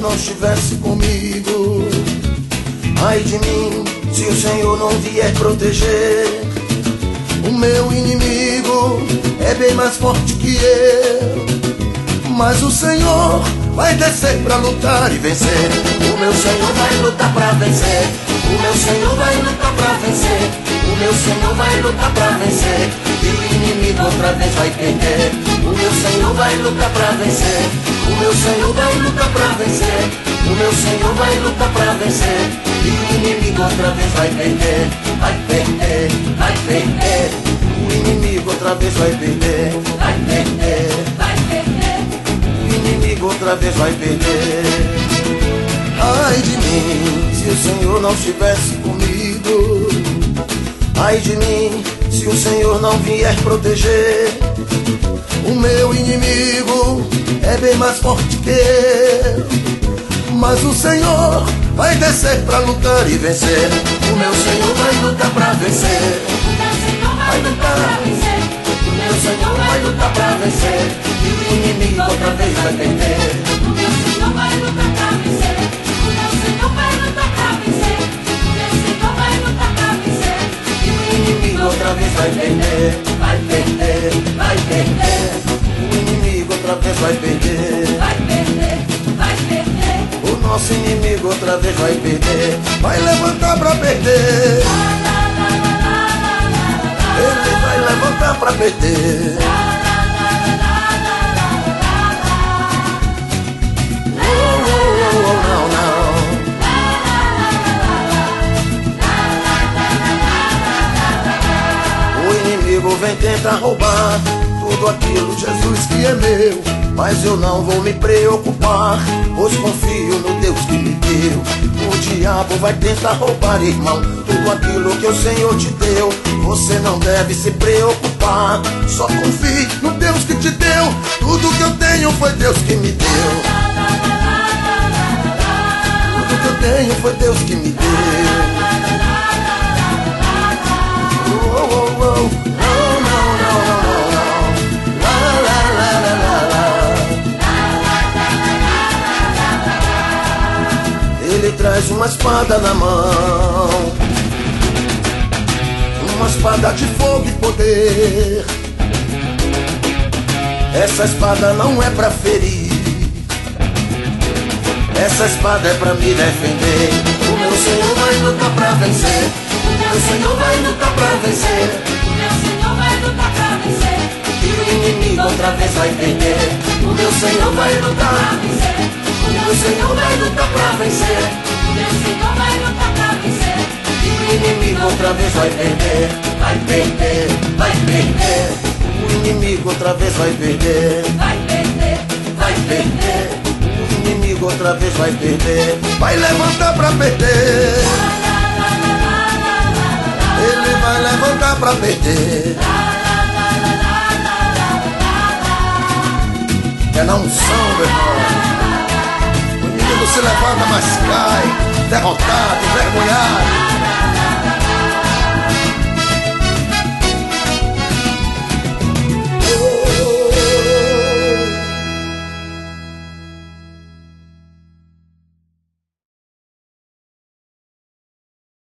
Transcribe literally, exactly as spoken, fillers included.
não estivesse comigo. Ai de mim, se o Senhor não vier proteger. O meu inimigo é bem mais forte que eu, mas o Senhor vai descer pra lutar e vencer. O meu Senhor vai lutar pra vencer. O meu Senhor vai lutar pra vencer. O meu Senhor vai lutar pra vencer. E o inimigo outra vez vai perder. O meu Senhor vai lutar pra vencer. O meu Senhor vai lutar pra vencer. O meu Senhor vai lutar pra vencer. E o inimigo outra vez vai perder. Vai perder, vai perder. O inimigo outra vez vai perder. Vai perder, vai perder. O inimigo outra vez vai perder. Ai de mim, se o Senhor não estivesse comigo. Ai de mim, se o Senhor não vier proteger. O meu inimigo é bem mais forte que eu, mas o Senhor vai descer pra lutar e vencer. O meu Senhor vai lutar pra vencer. Vai lutar pra vencer. O meu Senhor vai lutar pra vencer. E o inimigo outra vez vai perder. O meu Senhor vai lutar pra vencer. O meu Senhor vai lutar pra vencer. O meu Senhor vai lutar pra vencer. E o inimigo outra vez vai perder. Vai perder, vai perder. O inimigo outra vez vai perder. Vai perder, vai perder. O nosso inimigo outra vez vai perder. Vai levantar pra perder. Ele vai levantar pra perder. Oh, oh, oh, não, não. O inimigo vem tentar roubar tudo aquilo, Jesus, que é meu. Mas eu não vou me preocupar, pois confio no Deus que me deu. O diabo vai tentar roubar, irmão, tudo aquilo que o Senhor te deu. Você não deve se preocupar, só confie no Deus que te deu. Tudo que eu tenho foi Deus que me deu. Tudo que eu tenho foi Deus que me deu. Oh, oh, oh. Não, não, não, não, não. Lá, lá, lá, lá, lá. Ele traz uma espada na mão, uma espada de fogo e poder. Essa espada não é pra ferir, essa espada é pra me defender. O meu Senhor vai lutar pra vencer. O meu Senhor vai lutar pra vencer. O meu Senhor vai lutar pra vencer. E o inimigo outra vez vai perder. O meu Senhor vai lutar pra vencer. O meu Senhor vai lutar pra vencer. O meu Senhor vai lutar pra vencer. E o inimigo outra vez vai perder. Vai perder, vai perder. O inimigo outra vez vai perder. Vai perder, Vai perder. O inimigo outra vez vai perder. Vai levantar pra perder. Ele vai levantar pra perder. É na unção, meu irmão. O inimigo se levanta, mas cai, derrotado, envergonhado.